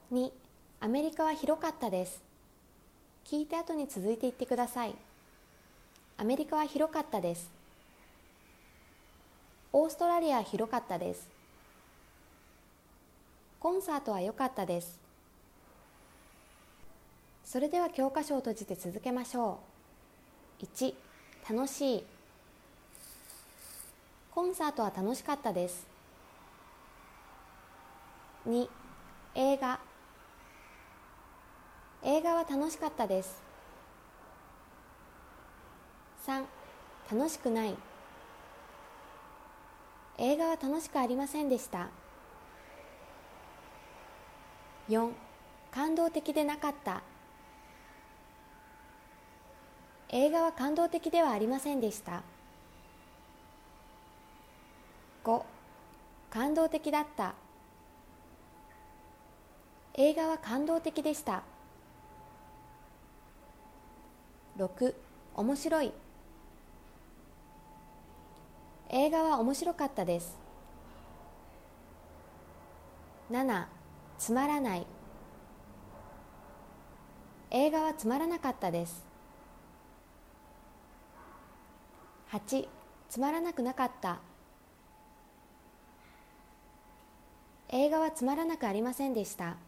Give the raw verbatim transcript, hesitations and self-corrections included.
に、アメリカは広かったです。聞いた後に続いて言ってください。アメリカは広かったです。オーストラリアは広かったです。コンサートは良かったです。それでは教科書を閉じて続けましょう。いち、楽しい。コンサートは楽しかったです。に、映画。映画は楽しかったです。さん、楽しくない。映画は楽しくありませんでした。よん、感動的でなかった。映画は感動的ではありませんでした。ご、感動的だった。映画は感動的でした。ろく、面白い。映画は面白かったです。なな、つまらない。映画はつまらなかったです。はち、つまらなくなかった。映画はつまらなくありませんでした。